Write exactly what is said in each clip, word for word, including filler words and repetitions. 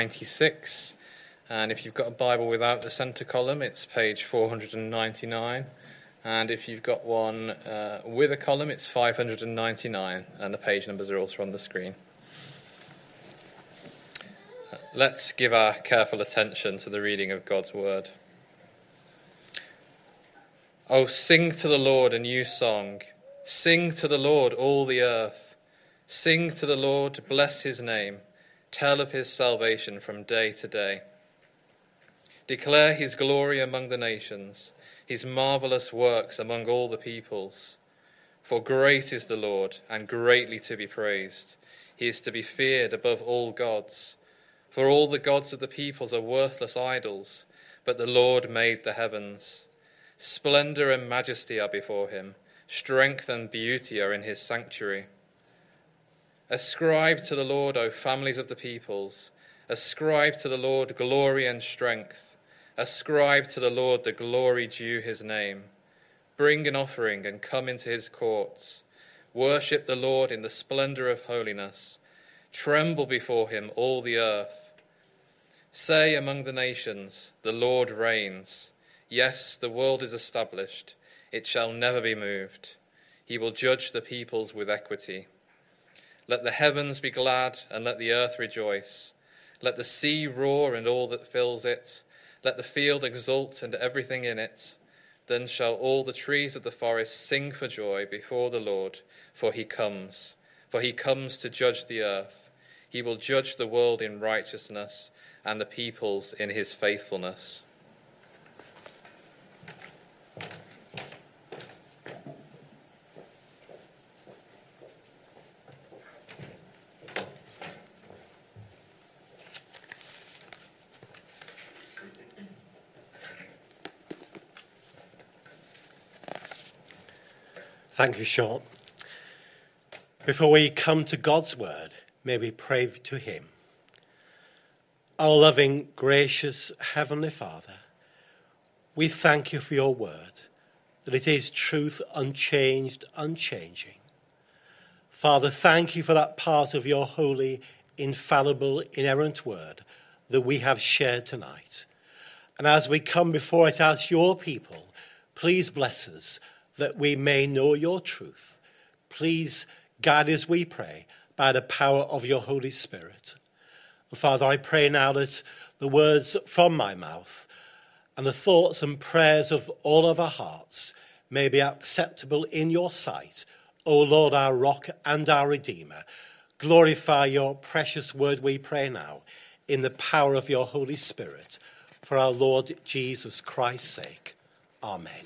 ninety-six, and if you've got a Bible without the centre column, it's page four hundred ninety-nine, and if you've got one uh, with a column, it's five hundred ninety-nine, and the page numbers are also on the screen. Let's give our careful attention to the reading of God's word. Oh, sing to the Lord a new song. Sing to the Lord, all the earth. Sing to the Lord, bless his name. Tell of his salvation from day to day. Declare his glory among the nations, his marvelous works among all the peoples. For great is the Lord, and greatly to be praised. He is to be feared above all gods. For all the gods of the peoples are worthless idols, but the Lord made the heavens. Splendor and majesty are before him. Strength and beauty are in his sanctuary. Ascribe to the Lord, O families of the peoples. Ascribe to the Lord glory and strength. Ascribe to the Lord the glory due his name. Bring an offering and come into his courts. Worship the Lord in the splendor of holiness. Tremble before him, all the earth. Say among the nations, the Lord reigns. Yes, the world is established. It shall never be moved. He will judge the peoples with equity. Let the heavens be glad, and let the earth rejoice. Let the sea roar and all that fills it. Let the field exult and everything in it. Then shall all the trees of the forest sing for joy before the Lord, for he comes. For he comes to judge the earth. He will judge the world in righteousness, and the peoples in his faithfulness. Thank you, Sean. Before we come to God's word, may we pray to him. Our loving, gracious Heavenly Father, we thank you for your word, that it is truth unchanged, unchanging. Father, thank you for that part of your holy, infallible, inerrant word that we have shared tonight. And as we come before it as your people, please bless us, that we may know your truth. Please guide us, we pray, by the power of your Holy Spirit. And Father, I pray now that the words from my mouth and the thoughts and prayers of all of our hearts may be acceptable in your sight, O Lord, our rock and our Redeemer. Glorify your precious word, we pray now, in the power of your Holy Spirit, for our Lord Jesus Christ's sake. Amen.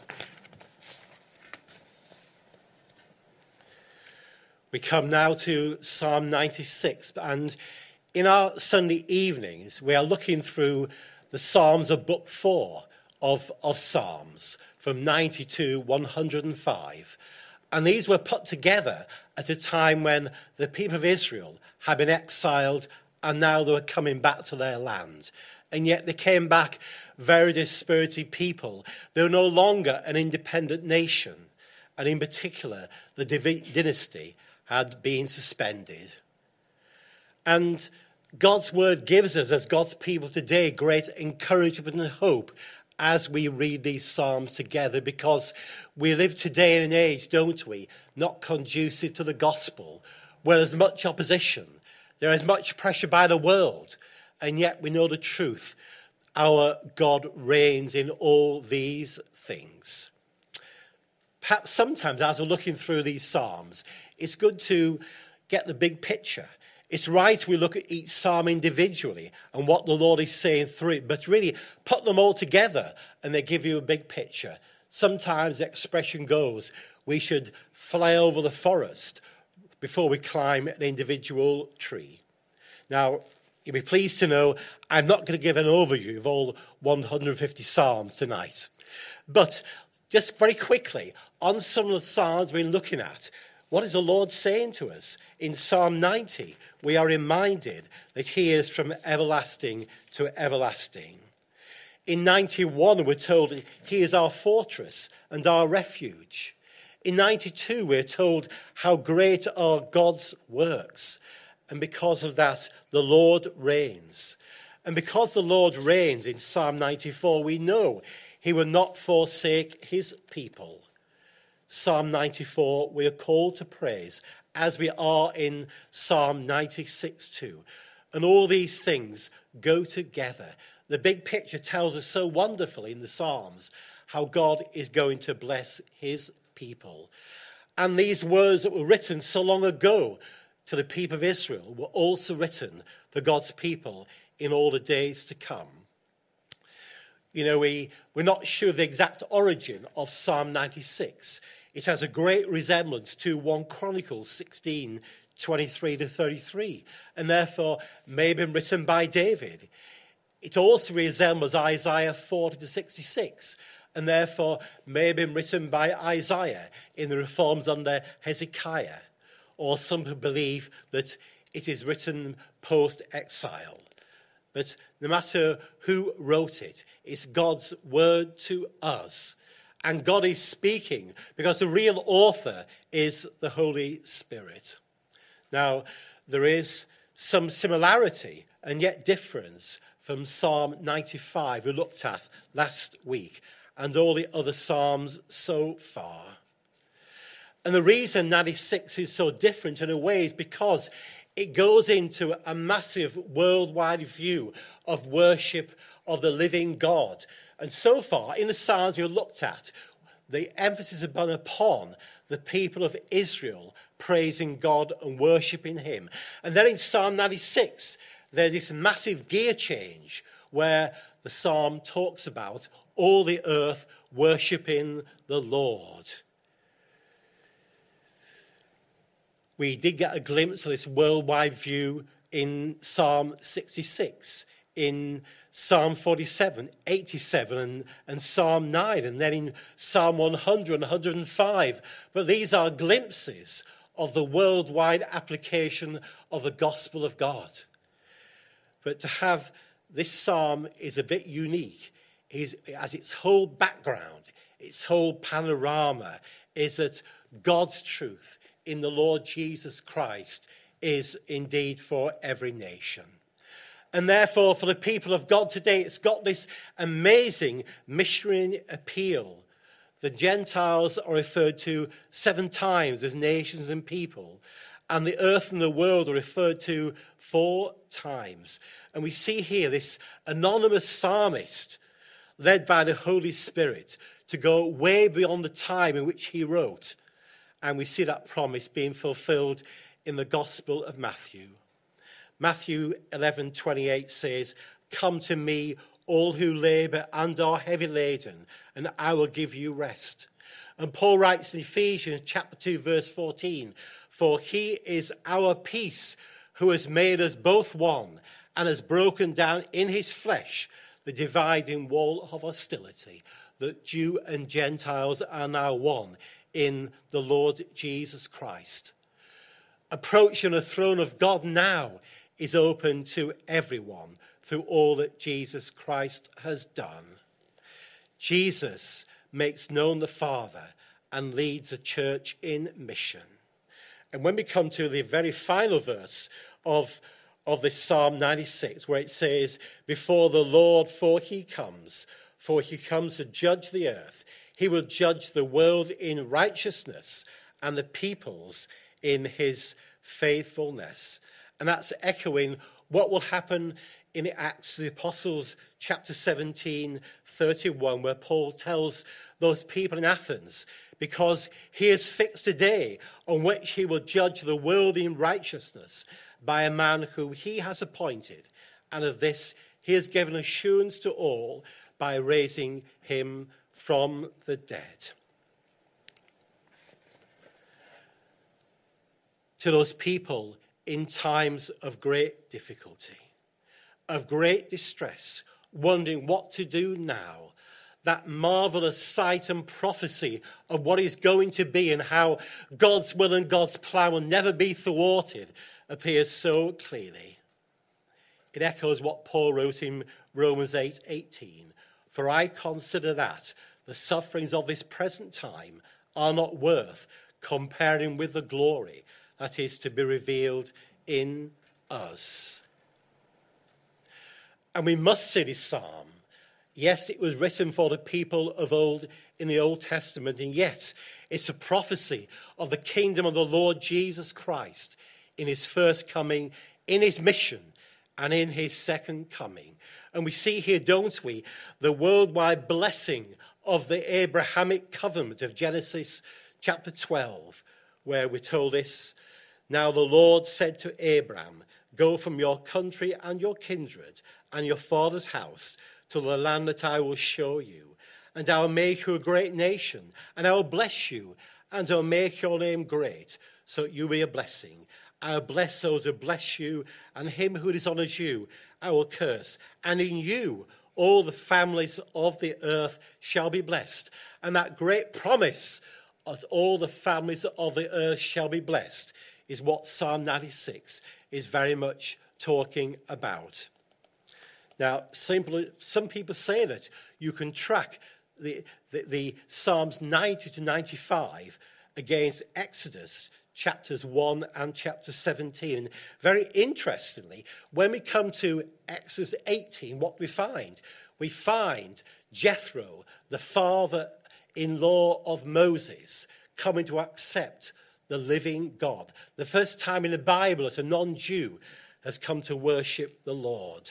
We come now to Psalm ninety-six, and in our Sunday evenings, we are looking through the Psalms of Book four of, of Psalms, from ninety to one hundred five. And these were put together at a time when the people of Israel had been exiled, and now they were coming back to their land. And yet they came back very dispirited people. They were no longer an independent nation, and in particular, the dynasty had been suspended. And God's word gives us, as God's people today, great encouragement and hope as we read these Psalms together, because we live today in an age, don't we, not conducive to the gospel, where there's much opposition, there is much pressure by the world, and yet we know the truth. Our God reigns in all these things. Perhaps sometimes as we're looking through these Psalms, it's good to get the big picture. It's right we look at each psalm individually and what the Lord is saying through it, but really put them all together and they give you a big picture. Sometimes the expression goes, we should fly over the forest before we climb an individual tree. Now, you'll be pleased to know I'm not going to give an overview of all one hundred fifty psalms tonight. But just very quickly, on some of the psalms we're looking at, what is the Lord saying to us? In Psalm ninety, we are reminded that he is from everlasting to everlasting. In ninety-one, we're told he is our fortress and our refuge. In ninety-two, we're told how great are God's works. And because of that, the Lord reigns. And because the Lord reigns in Psalm ninety-four, we know he will not forsake his people. Psalm ninety-four, we are called to praise, as we are in Psalm ninety-six too. And all these things go together. The big picture tells us so wonderfully in the Psalms how God is going to bless his people. And these words that were written so long ago to the people of Israel were also written for God's people in all the days to come. You know, we, we're not sure the exact origin of Psalm ninety-six. It has a great resemblance to First Chronicles sixteen, twenty-three to thirty-three, and therefore may have been written by David. It also resembles Isaiah forty to sixty-six, and therefore may have been written by Isaiah in the reforms under Hezekiah. Or some who believe that it is written post-exile. But no matter who wrote it, it's God's word to us. And God is speaking because the real author is the Holy Spirit. Now, there is some similarity and yet difference from Psalm ninety-five we looked at last week and all the other Psalms so far. And the reason ninety-six is so different in a way is because it goes into a massive worldwide view of worship of the living God. And so far, in the Psalms we've looked at, the emphasis has been upon the people of Israel praising God and worshipping him. And then in Psalm ninety-six, there's this massive gear change where the psalm talks about all the earth worshipping the Lord. We did get a glimpse of this worldwide view in Psalm sixty-six, in Psalm forty-seven, eighty-seven, and, and Psalm nine, and then in Psalm one hundred and one hundred five. But these are glimpses of the worldwide application of the gospel of God. But to have this psalm is a bit unique. It has its whole background, its whole panorama is that God's truth in the Lord Jesus Christ is indeed for every nation. And therefore, for the people of God today, it's got this amazing missionary appeal. The Gentiles are referred to seven times as nations and people, and the earth and the world are referred to four times. And we see here this anonymous psalmist led by the Holy Spirit to go way beyond the time in which he wrote. And we see that promise being fulfilled in the Gospel of Matthew. Matthew eleven twenty-eight says, "Come to me, all who labour and are heavy laden, and I will give you rest." And Paul writes in Ephesians chapter two, verse fourteen, "For he is our peace, who has made us both one, and has broken down in his flesh the dividing wall of hostility, that Jew and Gentiles are now one in the Lord Jesus Christ." Approaching the throne of God now is open to everyone through all that Jesus Christ has done. Jesus makes known the Father and leads the church in mission. And when we come to the very final verse of, of this Psalm ninety-six, where it says, "Before the Lord, for he comes, for he comes to judge the earth. He will judge the world in righteousness and the peoples in his faithfulness." And that's echoing what will happen in Acts of the Apostles, chapter seventeen, thirty-one, where Paul tells those people in Athens, because he has fixed a day on which he will judge the world in righteousness by a man whom he has appointed. And of this he has given assurance to all by raising him from the dead. To those people in times of great difficulty, of great distress, wondering what to do now, that marvelous sight and prophecy of what is going to be and how God's will and God's plan will never be thwarted appears so clearly. It echoes what Paul wrote in Romans eight eighteen. "For I consider that the sufferings of this present time are not worth comparing with the glory that is to be revealed in us. And we must see this psalm. Yes, it was written for the people of old in the Old Testament, and yet it's a prophecy of the kingdom of the Lord Jesus Christ in his first coming, in his mission, and in his second coming. And we see here, don't we, the worldwide blessing of the Abrahamic covenant of Genesis chapter twelve, where we're told this: "Now the Lord said to Abram, go from your country and your kindred and your father's house to the land that I will show you. And I will make you a great nation, and I will bless you, and I will make your name great, so that you will be a blessing. I will bless those who bless you, and him who dishonors you I will curse. And in you all the families of the earth shall be blessed." And that great promise of all the families of the earth shall be blessed is what Psalm ninety-six is very much talking about. Now, simply, some people say that you can track the, the, the Psalms ninety to ninety-five against Exodus chapters one and chapter seventeen. And very interestingly, when we come to Exodus eighteen, what we find? We find Jethro, the father-in-law of Moses, coming to accept the living God. The first time in the Bible that a non-Jew has come to worship the Lord.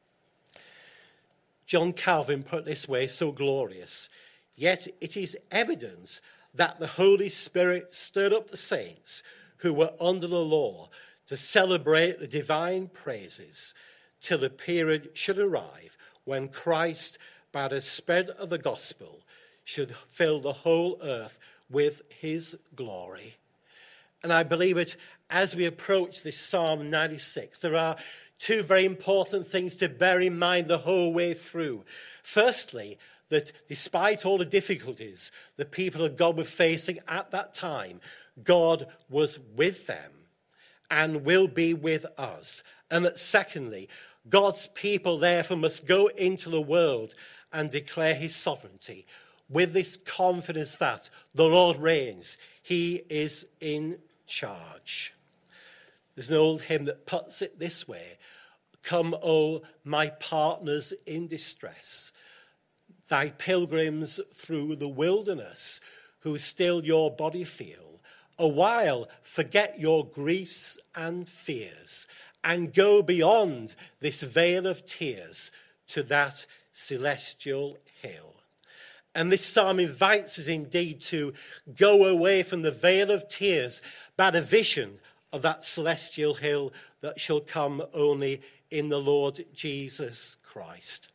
John Calvin put it this way, so glorious: "Yet it is evidence that the Holy Spirit stirred up the saints who were under the law to celebrate the divine praises till the period should arrive when Christ, by the spread of the gospel, should fill the whole earth with his glory." And I believe it, as we approach this Psalm ninety-six, there are two very important things to bear in mind the whole way through. Firstly, that despite all the difficulties the people of God were facing at that time, God was with them and will be with us. And that secondly, God's people therefore must go into the world and declare his sovereignty with this confidence that the Lord reigns. He is in charge. There's an old hymn that puts it this way: "Come, O my partners in distress, thy pilgrims through the wilderness, who still your body feel, a while forget your griefs and fears, and go beyond this vale of tears to that celestial hill." And this psalm invites us indeed to go away from the vale of tears by the vision of that celestial hill that shall come only in the Lord Jesus Christ.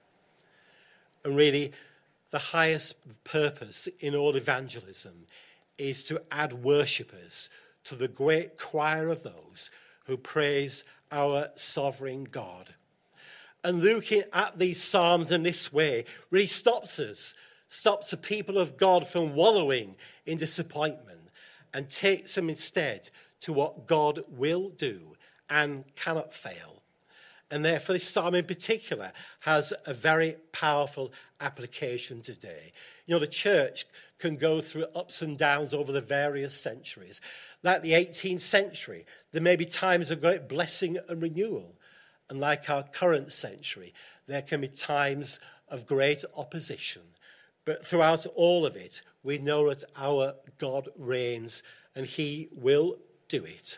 And really, the highest purpose in all evangelism is to add worshippers to the great choir of those who praise our sovereign God. And looking at these psalms in this way really stops us, stops the people of God from wallowing in disappointment, and takes them instead to what God will do and cannot fail. And therefore, this psalm in particular has a very powerful application today. You know, the church can go through ups and downs over the various centuries. Like the eighteenth century, there may be times of great blessing and renewal. And like our current century, there can be times of great opposition. But throughout all of it, we know that our God reigns and he will do it.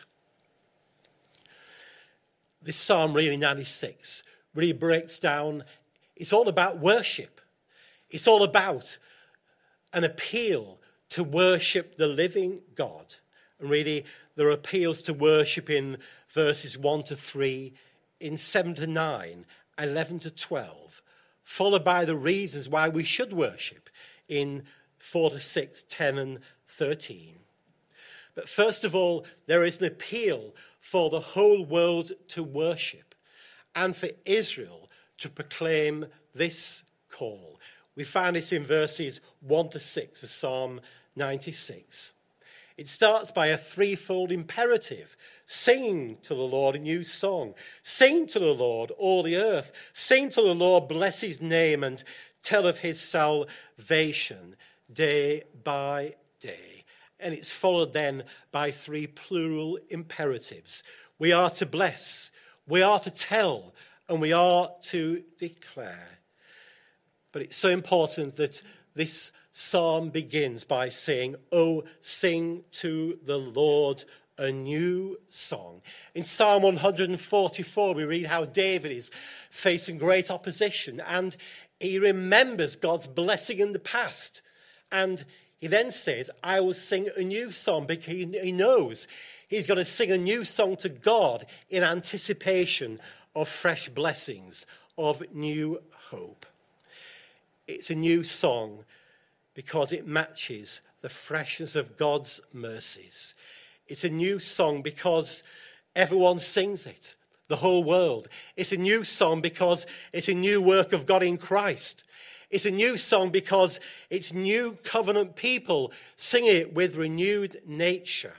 This Psalm really ninety-six really breaks down, it's all about worship. It's all about an appeal to worship the living God. And really, there are appeals to worship in verses one to three, in seven to nine, eleven to twelve, followed by the reasons why we should worship in four to six, ten and thirteen. But first of all, there is an appeal for the whole world to worship and for Israel to proclaim this call. We find this in verses one to six of Psalm ninety-six. It starts by a threefold imperative. Sing to the Lord a new song. Sing to the Lord, all the earth. Sing to the Lord, bless his name, and tell of his salvation day by day. And it's followed then by three plural imperatives. We are to bless, we are to tell, and we are to declare. But it's so important that this psalm begins by saying, "Oh, sing to the Lord a new song." In Psalm one forty-four, we read how David is facing great opposition, and he remembers God's blessing in the past. And he then says, "I will sing a new song," because he knows he's going to sing a new song to God in anticipation of fresh blessings, of new hope. It's a new song because it matches the freshness of God's mercies. It's a new song because everyone sings it, the whole world. It's a new song because it's a new work of God in Christ. It's a new song because it's new covenant people singing it with renewed nature.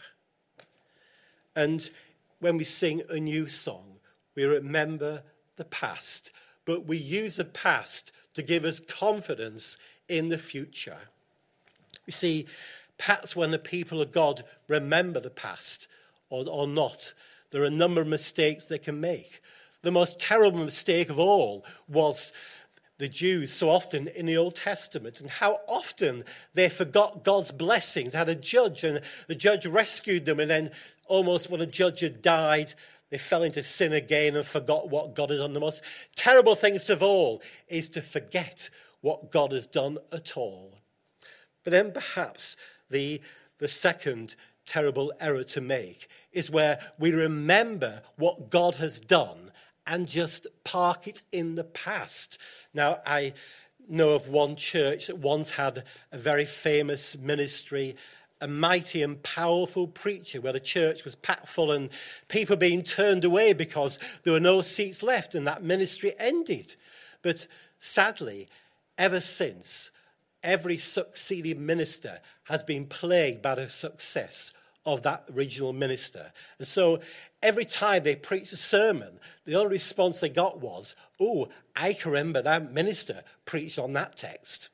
And when we sing a new song, we remember the past, but we use the past to give us confidence in the future. You see, perhaps when the people of God remember the past or, or not, there are a number of mistakes they can make. The most terrible mistake of all was the Jews so often in the Old Testament, and how often they forgot God's blessings, had a judge, and the judge rescued them, and then almost when the judge had died, they fell into sin again and forgot what God had done. The most terrible things of all is to forget what God has done at all. But then perhaps the, the second terrible error to make is where we remember what God has done and just park it in the past. Now, I know of one church that once had a very famous ministry, a mighty and powerful preacher, where the church was packed full and people being turned away because there were no seats left, and that ministry ended. But sadly, ever since, every succeeding minister has been plagued by the success of that original minister. And so every time they preached a sermon, the only response they got was, "Oh, I can remember that minister preached on that text."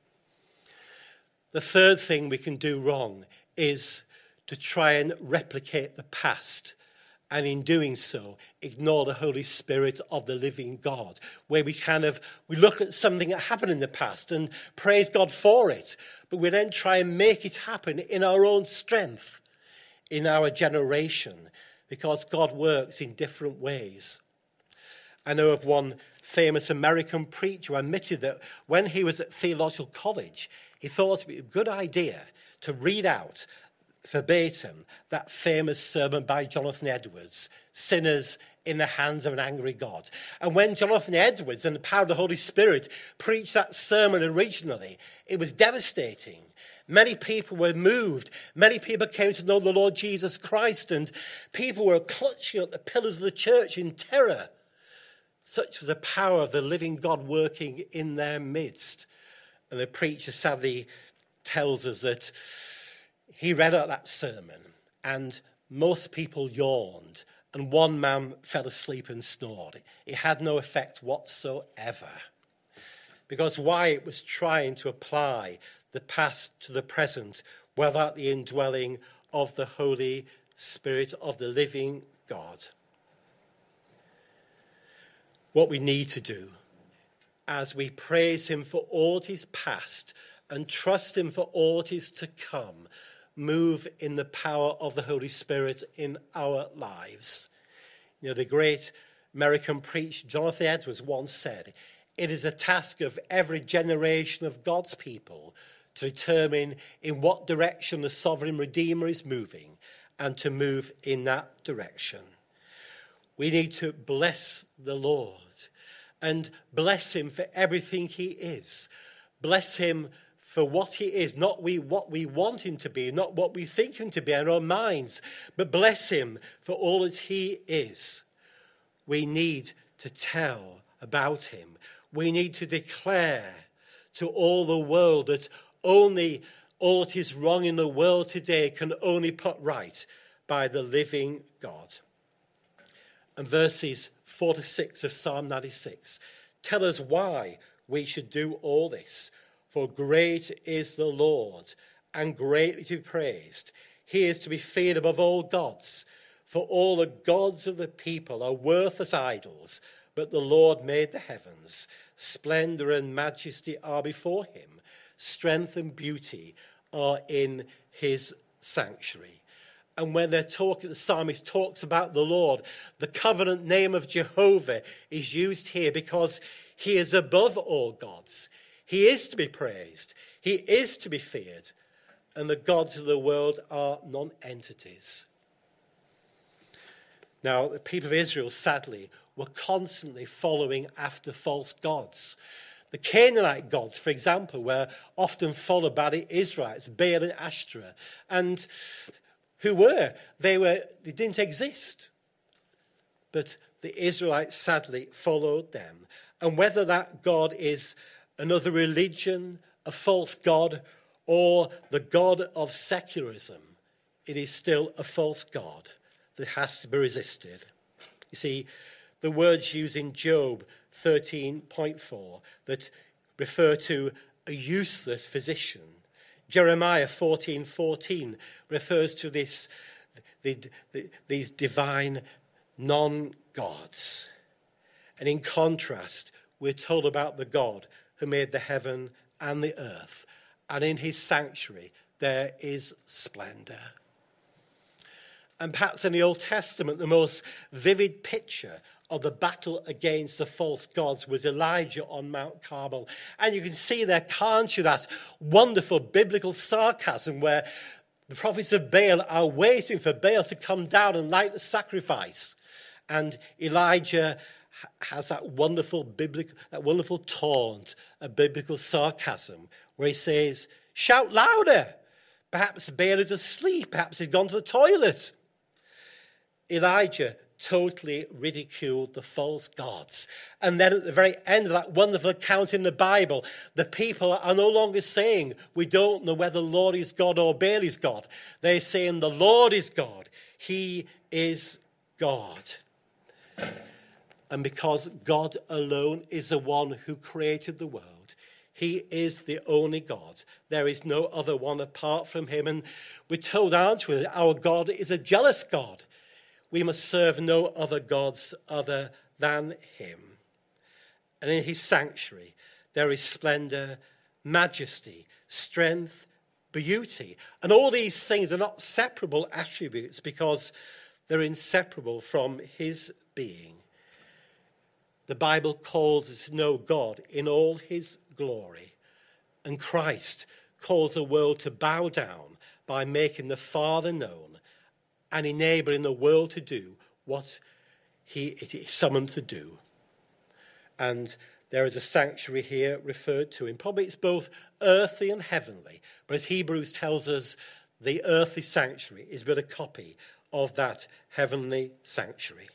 The third thing we can do wrong is to try and replicate the past, and in doing so, ignore the Holy Spirit of the living God, where we kind of, we look at something that happened in the past and praise God for it, but we then try and make it happen in our own strength, in our generation, because God works in different ways. I know of one famous American preacher who admitted that when he was at theological college, he thought it would be a good idea to read out verbatim that famous sermon by Jonathan Edwards, "Sinners in the Hands of an Angry God." And when Jonathan Edwards and the power of the Holy Spirit preached that sermon originally, it was devastating. Many people were moved. Many people came to know the Lord Jesus Christ, and people were clutching at the pillars of the church in terror. Such was the power of the living God working in their midst. And the preacher sadly tells us that he read out that sermon, and most people yawned, and one man fell asleep and snored. It had no effect whatsoever. Because Wyatt was trying to apply the past to the present without the indwelling of the Holy Spirit of the living God. What we need to do as we praise him for all that is past and trust him for all that is to come, move in the power of the Holy Spirit in our lives. You know, the great American preacher Jonathan Edwards once said, "It is a task of every generation of God's people to determine in what direction the sovereign Redeemer is moving and to move in that direction." We need to bless the Lord and bless him for everything he is. Bless him for what he is, not we what we want him to be, not what we think him to be in our own minds, but bless him for all that he is. We need to tell about him. We need to declare to all the world that only all that is wrong in the world today can only put right by the living God. And verses four to six of Psalm ninety-six tell us why we should do all this. For great is the Lord, and greatly to be praised. He is to be feared above all gods. For all the gods of the people are worthless idols, but the Lord made the heavens. Splendor and majesty are before him. Strength and beauty are in his sanctuary. And when they're talking, the psalmist talks about the Lord, the covenant name of Jehovah is used here because he is above all gods. He is to be praised. He is to be feared. And the gods of the world are non-entities. Now, the people of Israel, sadly, were constantly following after false gods. The Canaanite gods, for example, were often followed by the Israelites, Baal and Ashtoreth. And who were? They were, they didn't exist. But the Israelites sadly followed them. And whether that God is another religion, a false god, or the god of secularism, it is still a false god that has to be resisted. You see, the words used in Job thirteen point four that refer to a useless physician. Jeremiah fourteen fourteen refers to this, the, the, these divine non-gods. And in contrast, we're told about the God who made the heaven and the earth. And in his sanctuary, there is splendor. And perhaps in the Old Testament, the most vivid picture of the battle against the false gods was Elijah on Mount Carmel. And you can see there, can't you, that wonderful biblical sarcasm where the prophets of Baal are waiting for Baal to come down and light the sacrifice. And Elijah has that wonderful biblical, that wonderful taunt, a biblical sarcasm, where he says, "Shout louder. Perhaps Baal is asleep. Perhaps he's gone to the toilet." Elijah totally ridiculed the false gods. And then at the very end of that wonderful account in the Bible, the people are no longer saying, "We don't know whether the Lord is God or Baal is God." They're saying, "The Lord is God. He is God." And because God alone is the one who created the world, he is the only God. There is no other one apart from him. And we're told, aren't we, that our God is a jealous God. We must serve no other gods other than him. And in his sanctuary, there is splendor, majesty, strength, beauty. And all these things are not separable attributes because they're inseparable from his being. The Bible calls us to know God in all his glory. And Christ calls the world to bow down by making the Father known and enabling the world to do what he is summoned to do. And there is a sanctuary here referred to, and probably it's both earthly and heavenly. But as Hebrews tells us, the earthly sanctuary is but a copy of that heavenly sanctuary.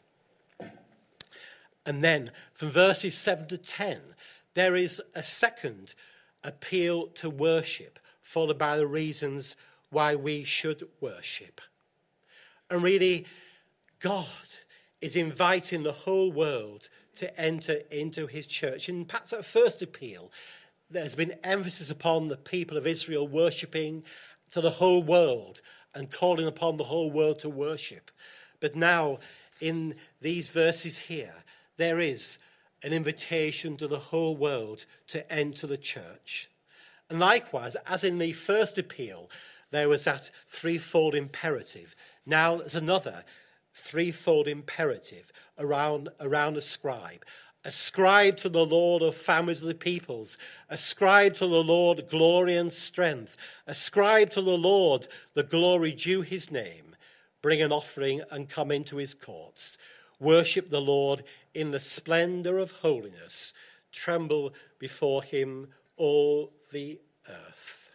And then from verses seven to ten, there is a second appeal to worship, followed by the reasons why we should worship. And really, God is inviting the whole world to enter into his church. And perhaps that first appeal, there's been emphasis upon the people of Israel worshipping to the whole world and calling upon the whole world to worship. But now, in these verses here, there is an invitation to the whole world to enter the church. And likewise, as in the first appeal, there was that threefold imperative. Now there's another threefold imperative around, around ascribe. Ascribe to the Lord of families of the peoples. Ascribe to the Lord glory and strength. Ascribe to the Lord the glory due his name. Bring an offering and come into his courts. Worship the Lord in the splendor of holiness. Tremble before him, all the earth.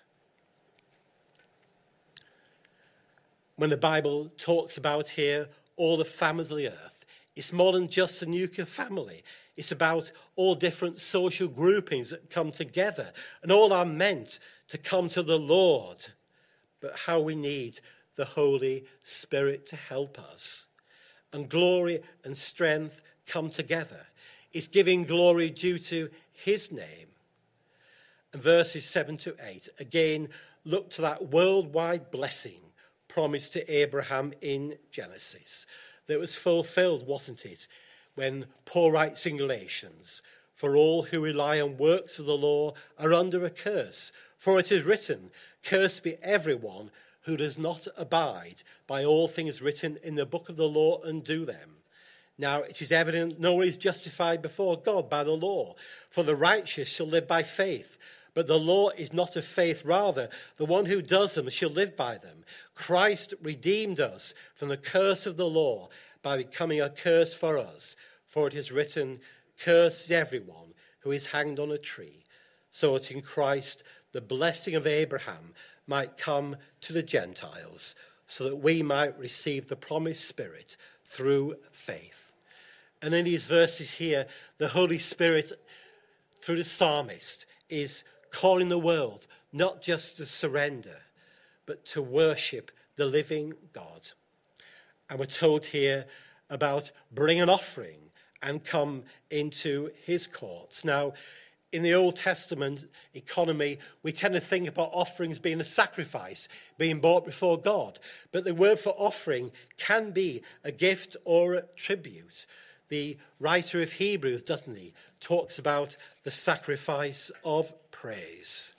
When the Bible talks about here all the families of the earth, it's more than just a nuclear family. It's about all different social groupings that come together and all are meant to come to the Lord. But how we need the Holy Spirit to help us. And glory and strength come together. It's giving glory due to his name. And verses seven to eight, again, look to that worldwide blessing promised to Abraham in Genesis. That was fulfilled, wasn't it, when Paul writes in Galatians, "For all who rely on works of the law are under a curse. For it is written, cursed be everyone who does not abide by all things written in the book of the law and do them. Now it is evident no one is justified before God by the law, for the righteous shall live by faith. But the law is not of faith, rather, the one who does them shall live by them. Christ redeemed us from the curse of the law by becoming a curse for us. For it is written, cursed is everyone who is hanged on a tree, so that in Christ the blessing of Abraham might come to the Gentiles, so that we might receive the promised Spirit through faith." And in these verses here, the Holy Spirit, through the psalmist, is calling the world not just to surrender, but to worship the living God. And we're told here about bring an offering and come into his courts. Now, in the Old Testament economy, we tend to think about offerings being a sacrifice, being brought before God. But the word for offering can be a gift or a tribute. The writer of Hebrews, doesn't he, talks about the sacrifice of praise.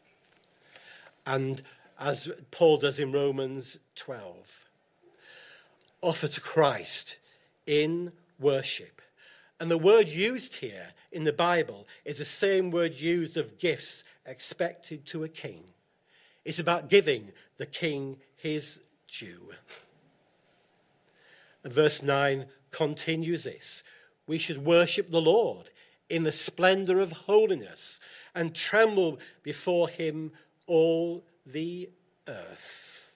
And as Paul does in Romans twelve, offer to Christ in worship. And the word used here in the Bible is the same word used of gifts expected to a king. It's about giving the king his due. And verse nine continues this: we should worship the Lord in the splendor of holiness and tremble before him all the earth.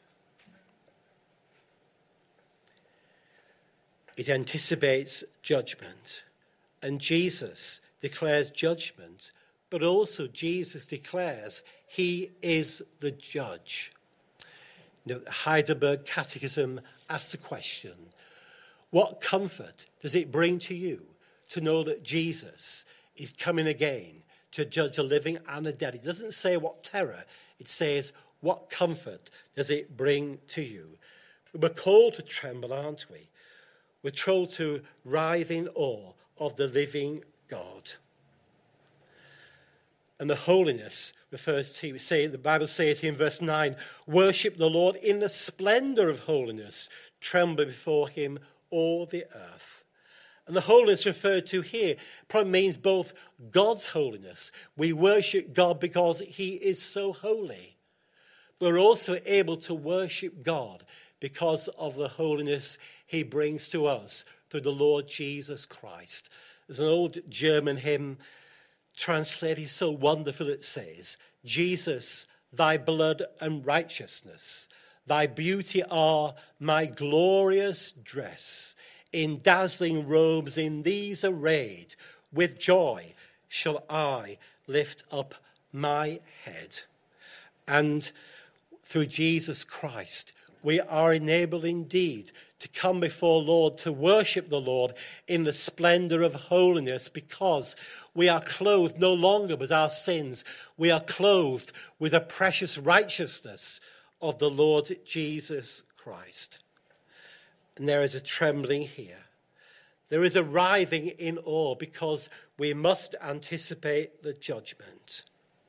It anticipates judgment, and Jesus declares judgment, but also Jesus declares he is the judge. You know, the Heidelberg Catechism asks the question, what comfort does it bring to you to know that Jesus is coming again to judge the living and the dead? It doesn't say what terror, it says what comfort does it bring to you. We're called to tremble, aren't we? We're told to writhe in awe of the living God. And the holiness refers to, say, the Bible says in verse nine, worship the Lord in the splendor of holiness, tremble before him all the earth. And the holiness referred to here probably means both God's holiness. We worship God because he is so holy. But we're also able to worship God because of the holiness he brings to us through the Lord Jesus Christ. There's an old German hymn translated so wonderful, it says, Jesus, thy blood and righteousness, thy beauty are my glorious dress. In dazzling robes in these arrayed, with joy shall I lift up my head. And through Jesus Christ, we are enabled indeed to come before Lord, to worship the Lord in the splendor of holiness, because we are clothed no longer with our sins. We are clothed with the precious righteousness of the Lord Jesus Christ. And there is a trembling here. There is a writhing in awe, because we must anticipate the judgment.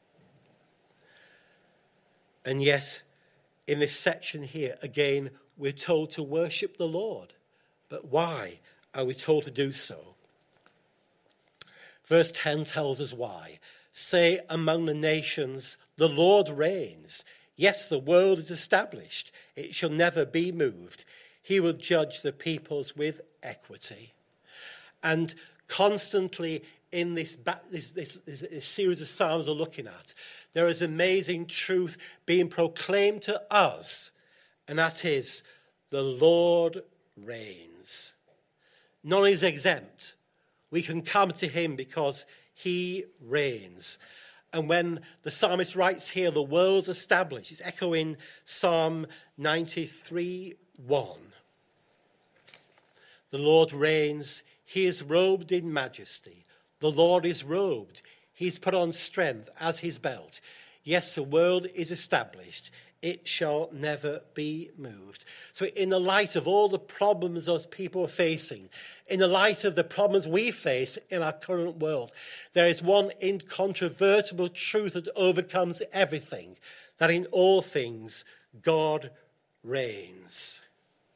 And yet, in this section here, again, we're told to worship the Lord. But why are we told to do so? Verse ten tells us why. Say among the nations, the Lord reigns. Yes, the world is established. It shall never be moved. He will judge the peoples with equity. And constantly in this, this, this, this series of Psalms we're looking at, there is amazing truth being proclaimed to us, and that is, the Lord reigns. None is exempt. We can come to him because he reigns. And when the psalmist writes here, the world's established, it's echoing Psalm ninety-three one. The Lord reigns, he is robed in majesty. The Lord is robed. He's put on strength as his belt. Yes, the world is established. it shall never be moved. So in the light of all the problems those people are facing, in the light of the problems we face in our current world, there is one incontrovertible truth that overcomes everything, that in all things God reigns.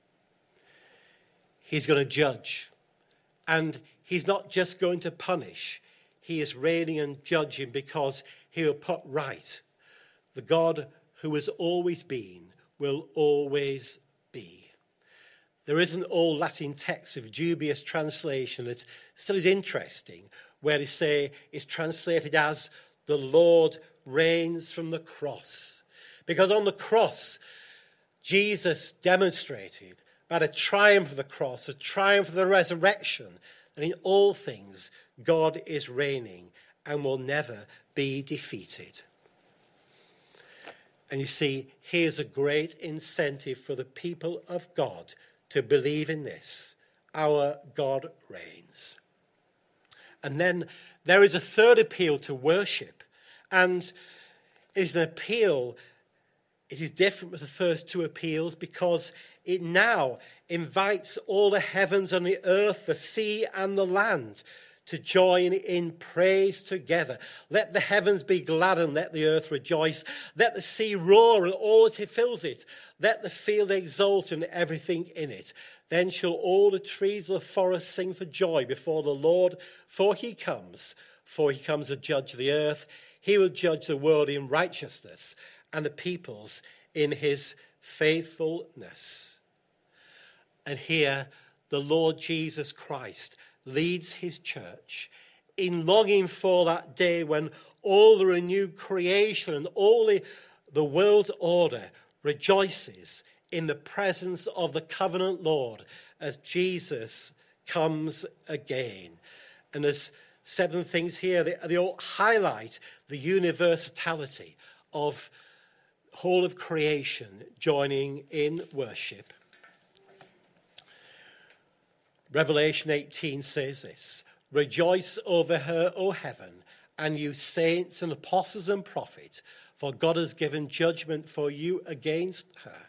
He's going to judge, and he's not just going to punish. He is reigning and judging because he will put right. The God who has always been will always be. There is an old Latin text of dubious translation that still is interesting, where they say it's translated as the Lord reigns from the cross. Because on the cross, Jesus demonstrated by the triumph of the cross, the triumph of the resurrection, that in all things God is reigning and will never be defeated. And you see, here's a great incentive for the people of God to believe in this. Our God reigns. And then there is a third appeal to worship. And it is an appeal, it is different with the first two appeals because it now invites all the heavens and the earth, the sea and the land to join in praise together. Let the heavens be glad and let the earth rejoice. Let the sea roar and all that it fills it. Let the field exult and everything in it. Then shall all the trees of the forest sing for joy before the Lord, for he comes. For he comes to judge the earth. He will judge the world in righteousness and the peoples in his faithfulness. And here the Lord Jesus Christ leads his church in longing for that day when all the renewed creation and all the, the world order rejoices in the presence of the covenant Lord as Jesus comes again. And there's seven things here. They, they all highlight the universality of whole of creation joining in worship. Revelation eighteen says this: Rejoice over her, O heaven, and you saints and apostles and prophets, for God has given judgment for you against her.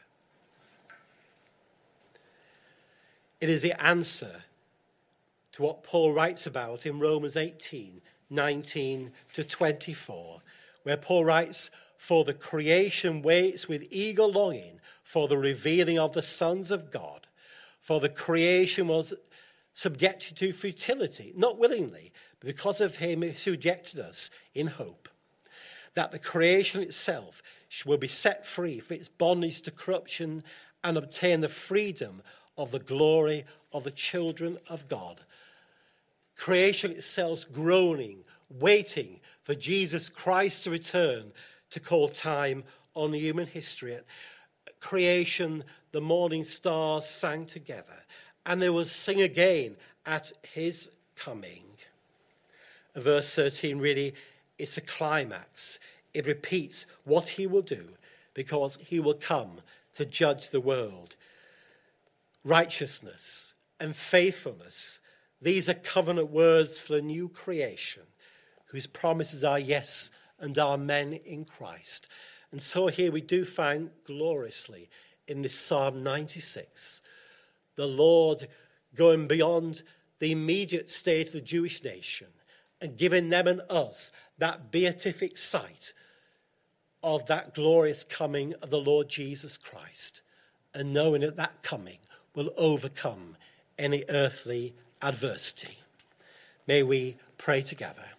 It is the answer to what Paul writes about in Romans eighteen, nineteen to twenty-four, where Paul writes, For the creation waits with eager longing for the revealing of the sons of God. For the creation was subjected to futility, not willingly, but because of him who subjected us in hope, that the creation itself will be set free from its bondage to corruption and obtain the freedom of the glory of the children of God. Creation itself groaning, waiting for Jesus Christ to return to call time on human history. At creation, the morning stars sang together, and they will sing again at his coming. Verse thirteen really is a climax. It repeats what he will do because he will come to judge the world. Righteousness and faithfulness, these are covenant words for the new creation, whose promises are yes and amen in Christ. And so here we do find gloriously in this Psalm ninety-six, the Lord going beyond the immediate state of the Jewish nation and giving them and us that beatific sight of that glorious coming of the Lord Jesus Christ, and knowing that that coming will overcome any earthly adversity. May we pray together.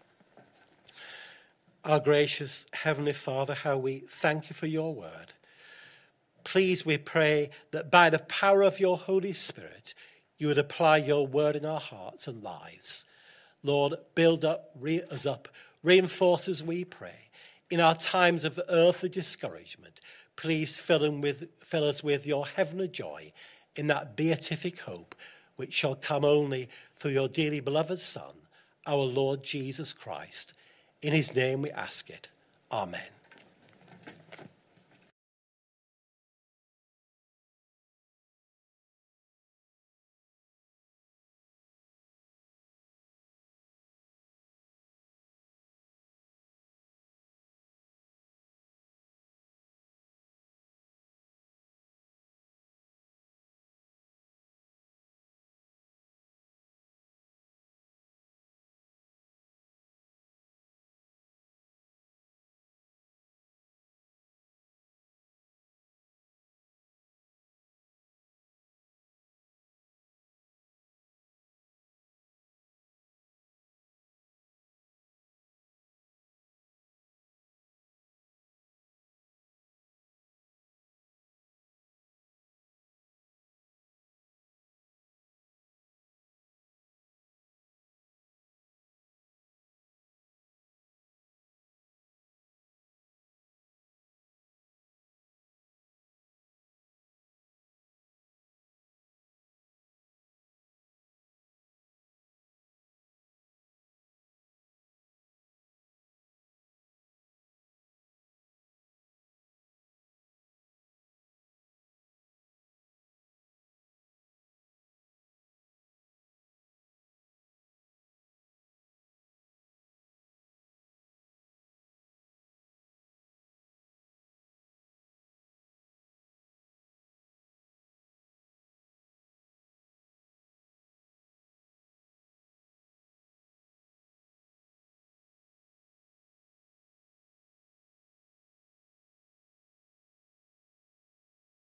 Our gracious Heavenly Father, how we thank you for your word. Please, we pray that by the power of your Holy Spirit, you would apply your word in our hearts and lives. Lord, build up, re- us up, reinforce us, we pray. In our times of earthly discouragement, please fill, them with, fill us with your heavenly joy in that beatific hope which shall come only through your dearly beloved Son, our Lord Jesus Christ. In his name we ask it. Amen.